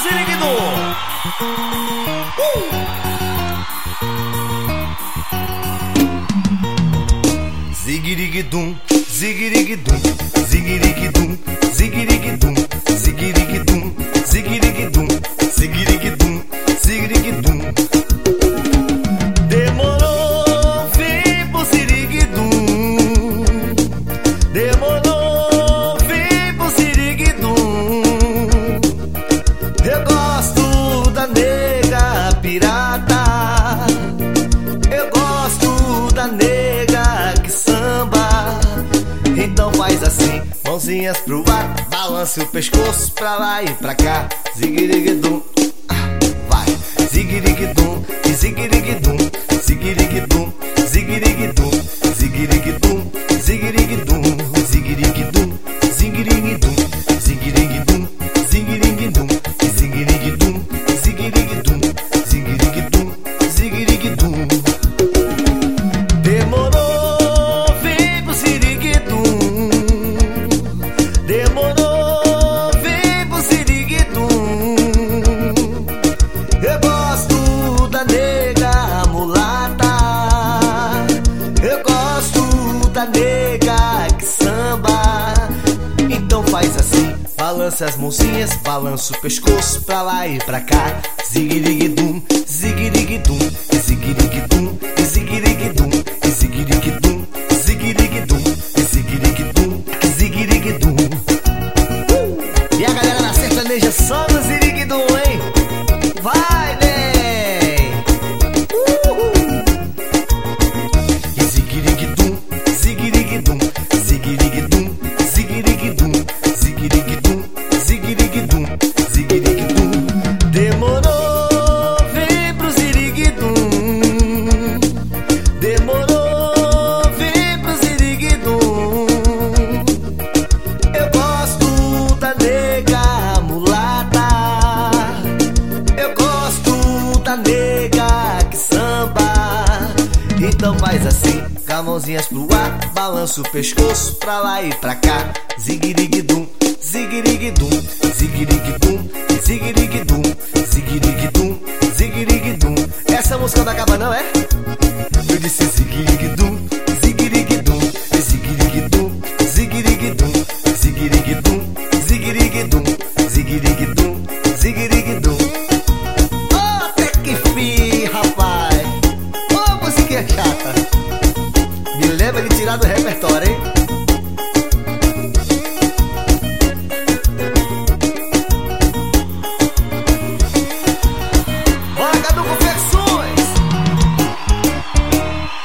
Ziriguidum. Zigirigidum, zigirigidum, zigirigidum, zigirigidum, zigirigidum, zigirigidum, zigirigidum, zigirigidum. Demorou, vem pro ziriguidum. Demorou, vem pro ziriguidum. Eu gosto da nega pirata. Eu gosto da nega que samba. Então faz assim, mãozinhas pro ar, balance o pescoço pra lá e pra cá. Zigirigidum, vai. Zigirigidum, zigirigidum, zigirigidum, zigirigidum, zigirigidum, zigirigidum, zigirigidum, zigirigidum, zigirigidum, zigirigidum, zigirigidum, zigirigidum, zigirigidum, zigirigidum. Demorou, vem pro ziriguidum. Demorou, vem pro ziriguidum. Eu gosto da nega mulata. Eu gosto da nega que samba. Então faz assim, balança as mãozinhas, balança o pescoço pra lá e pra cá. Zigirigidum, zigirigidum, zigirigidum, zigirigidum, zigirigidum, zigirigidum, zigirigidum, zigirigidum. E a galera da sertaneja só no ziriguidum, hein? Vai, bem! E zigirigidum, zigirigidum, zigirigidum, zigirigidum, zigirigidum, zigirigidum, zigirigidum. Demorou, vem pro ziriguidum. Demorou, vem pro ziriguidum. Eu gosto da nega mulata. Eu gosto da nega que samba. Então faz assim, com as mãozinhas pro ar, balança o pescoço pra lá e pra cá. Zigirigidum,